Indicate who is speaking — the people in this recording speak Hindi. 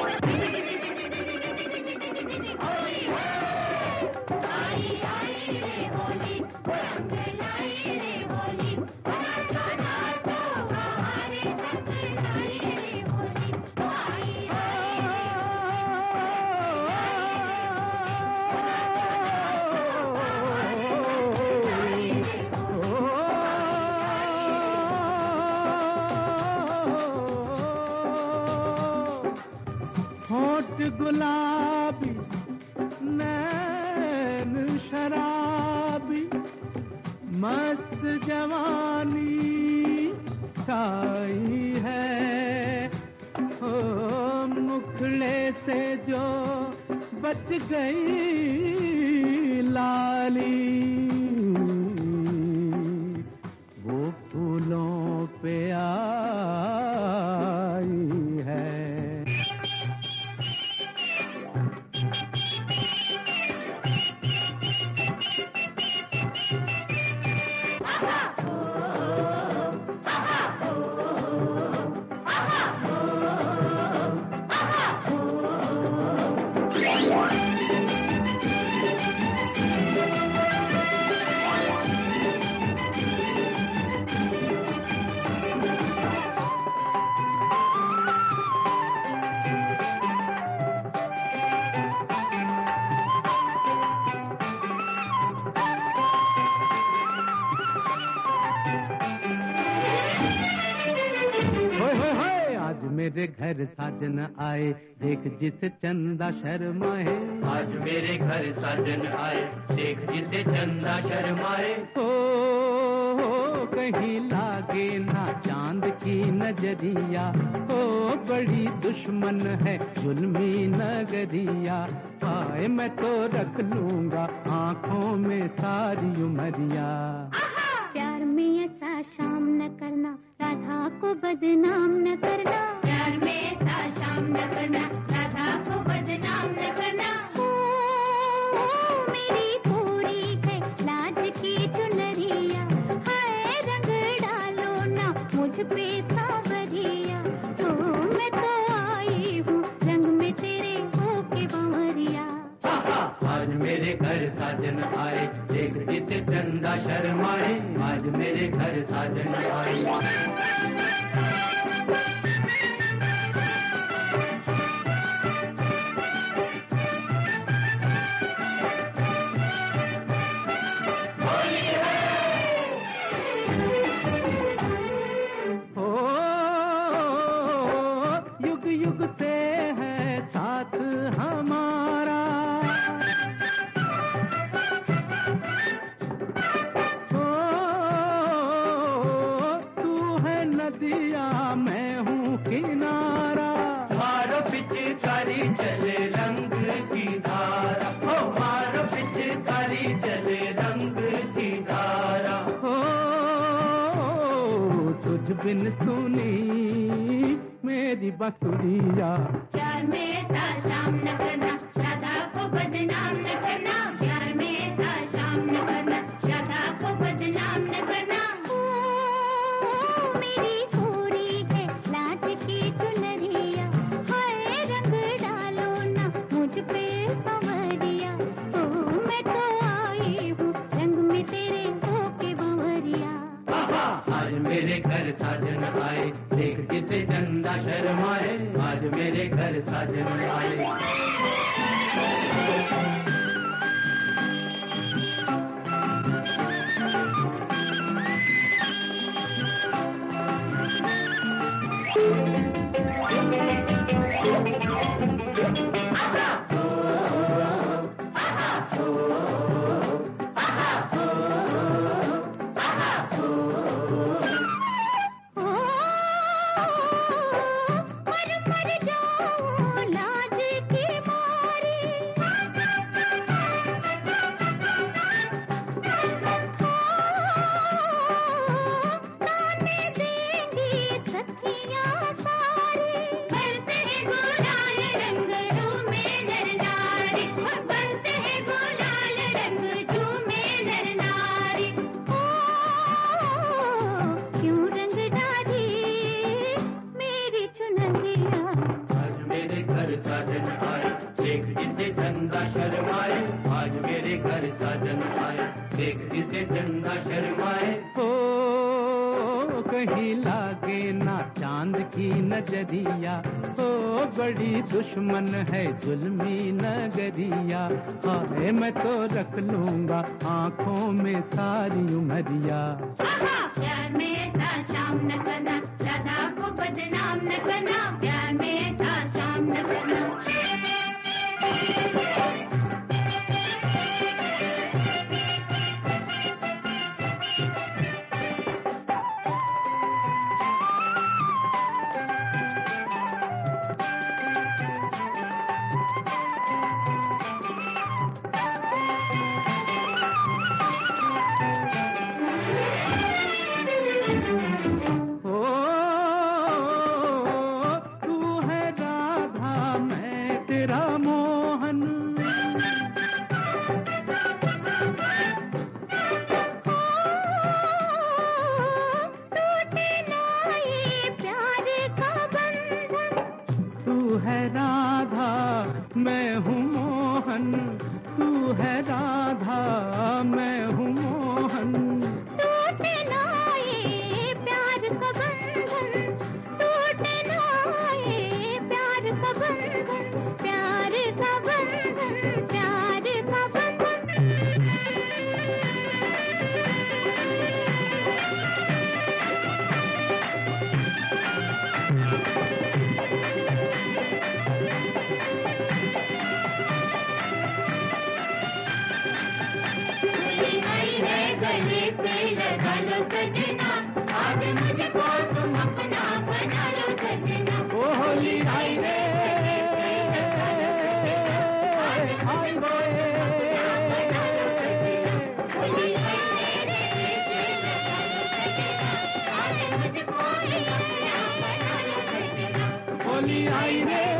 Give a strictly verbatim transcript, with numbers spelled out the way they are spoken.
Speaker 1: गुलाबी नैन शराबी मस्त जवानी छाई है। ओ मुखड़े से जो बच गई लाली वो फूलों पे आई है। मेरे घर साजन आए देख जिसे चंदा शर्माए।
Speaker 2: आज मेरे घर साजन आए देख जिसे चंदा शर्माए।
Speaker 1: ओ, ओ कहीं लागे ना चांद की नजरिया। ओ बड़ी दुश्मन है जुल्मी नगरिया। आए मैं तो रख लूंगा आंखों में सारी उमरिया।
Speaker 3: प्यार में ऐसा शाम न करना राधा को बदनाम न करना। प्यार में ऐसा शाम न करना राधा को बदनाम न करना। ओ, ओ मेरी पूरी है लाज की चुनरिया। हाय रंग डालो ना मुझ पे सांवरिया। तो मैं तो आई हूँ रंग में तेरे होके बावरिया।
Speaker 2: आज मेरे घर साजन आए देख जिसे चंदा शर्माए। आज मेरे घर साजन आए।
Speaker 1: युग से है साथ हमारा। ओ तू है नदिया मैं हूँ किनारा।
Speaker 2: मारो पिचकारी चले रंग की धारा। ओ मारो पिचकारी चले रंग की धारा।
Speaker 1: ओ तुझ बिन सुनी मेरी बसुरिया।
Speaker 3: प्यार में ऐसा शाम न करना राधा को बदनाम न करना। प्यार में ऐसा शाम न करना राधा को बदनाम न करना। ओ, ओ मेरी पूरी है लाज की चुनरिया। हाय रंग डालो ना मुझ पे सांवरिया। ओ मैं तो आई हूँ रंग में तेरे होके बावरिया।
Speaker 2: आज मेरे घर साजन आए देख जिसे चंदा शर्माए। आज मेरे घर साजन आए।
Speaker 3: ताने देंगी सखियां
Speaker 1: चांद की नजरिया, ओ बड़ी दुश्मन है जुल्मी नगरिया। हाय मैं तो रख लूंगा आंखों में सारी उमरिया।
Speaker 3: प्यार में ऐसा शाम न करना, राधा को बदनाम न करना। प्यार में ऐसा शाम न करना।
Speaker 1: मैं हूँ मोहन, तू है राधा, मैं हूँ मोहन।
Speaker 3: टूटे ना ये प्यार का बंधन, टूटे ना ये प्यार का बंधन, प्यार का बंधन, प्यार का बंधन। गले पे लगा लो सजना, आज मुझको तुम अपना बना लो सजना।
Speaker 1: ओ होली आई रे, आई रे,
Speaker 3: होली आई रे, आज मुझको अपना बना लो सजना।
Speaker 1: होली आई रे।